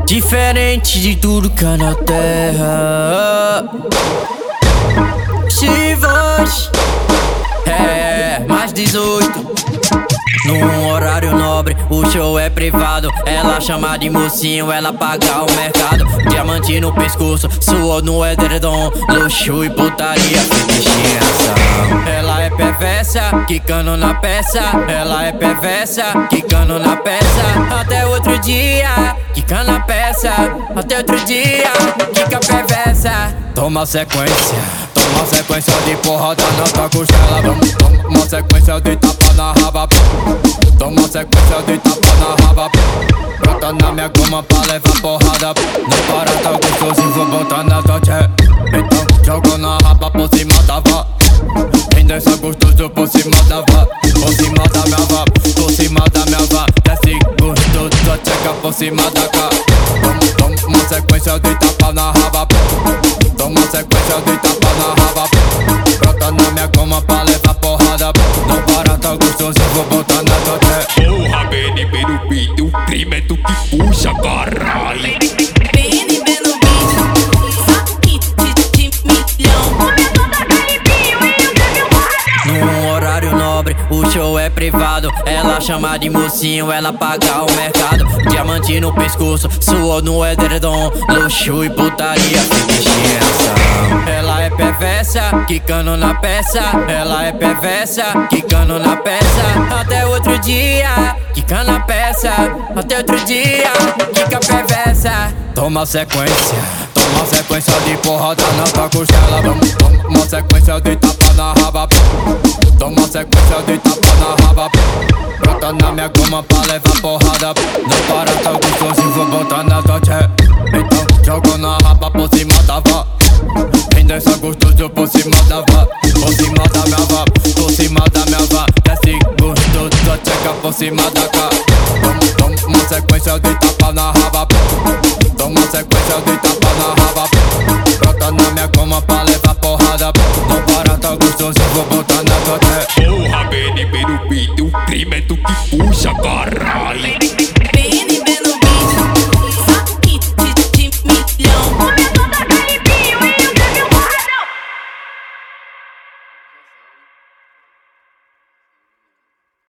Diferente de tudo que há na terra. Chivas, mais 18. Num horário nobre, o show é privado. Ela chama de mocinho, ela paga o mercado. Diamante no pescoço, suor no edredom. Luxo e putaria, fetichização. Ela é perversa, quicando na peça. Ela é perversa, quicando na peça. Até outro dia, quica na peça. Até outro dia, quica perversa. Toma sequência de porrada na tua costela. Toma sequência de tapa na raba. Toma sequência de tapa na raba. Brota na minha goma pra levar porrada. Não para, tá gostoso, vou botar na tua tché. Então joga na raba por cima da vá. Quem dança gostoso por cima da vá. Por cima da minha vá, por cima da minha vá. Desce gostoso, tua tcheca por cima da cá. Toma sequência de tapa na raba. Toma sequência de tapa na raba. Brota na minha goma pra levar porrada. Não para, tá gostoso, vou botar na tua tché. Porra, Beni, no beat, o crime é tu que puxa, caralho. Beni, no beat, só hit de milhão. Começou a dar caripinho e o Grêmio morreu. Num horário nobre, o show é privado. Ela chama de mocinho, ela paga o mercado. Diamante no pescoço, suor no edredom. Luxo e putaria, fetichização. Ela é perversa, quicando na peça. Ela é perversa, quicando na peça. Até outro dia, quica na peça. Até outro dia, quica perversa. Toma sequência de porrada na tua costela. Toma sequência de tapa na raba. Toma sequência de tapa na raba. Brota na minha goma pra levar porrada. Não para, tá gostoso, vou botar na tua tché. Então joga na raba por cima da vá. Quem dança gostoso por cima da vá. Por cima da minha vá, por cima da minha vá. Desce gostoso, tua tcheca por cima da cá. Toma sequência de tapa na raba. Toma sequência de tapa na raba. Brota na minha goma pra levar porrada. Não para, tá gostoso, vou botar na tua tché. Porra, Beni, no beat, o crime é tu que puxa, caralho.